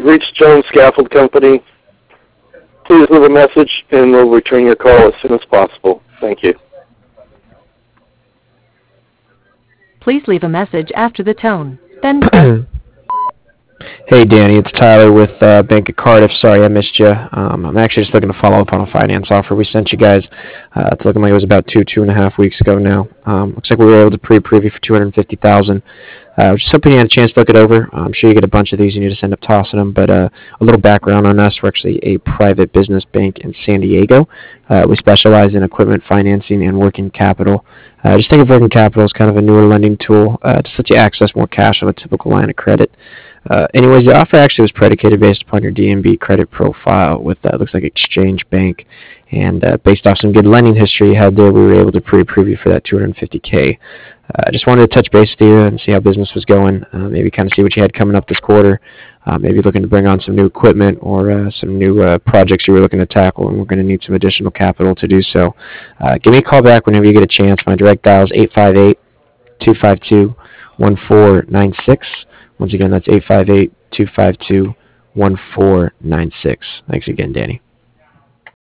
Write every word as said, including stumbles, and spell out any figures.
You've reached Jones Scaffold Company. Please leave a message, and we'll return your call as soon as possible. Thank you. Please leave a message after the tone. Then press. Hey, Danny, it's Tyler with uh, Bank of Cardiff. Sorry I missed you. Um, I'm actually just looking to follow up on a finance offer we sent you guys. Uh, it's looking like it was about two, two and a half weeks ago now. Um, looks like we were able to pre-approve you for two hundred fifty thousand dollars. Uh, just hoping you had a chance to look it over. I'm sure you get a bunch of these and you just end up tossing them. But uh, a little background on us. We're actually a private business bank in San Diego. Uh, we specialize in equipment financing and working capital. Uh, just think of working capital as kind of a newer lending tool uh, to let you access more cash on a typical line of credit. Uh, anyways, the offer actually was predicated based upon your D M B credit profile with, uh, looks like Exchange Bank. And uh, based off some good lending history you had there, we were able to pre-approve you for that two hundred fifty K. I uh, just wanted to touch base with you and see how business was going, uh, maybe kind of see what you had coming up this quarter, uh, maybe looking to bring on some new equipment or uh, some new uh, projects you were looking to tackle, and we're going to need some additional capital to do so. Uh, give me a call back whenever you get a chance. My direct dial is eight five eight, two five two, one four nine six. Once again, that's eight five eight, two five two, one four nine six. Thanks again, Danny.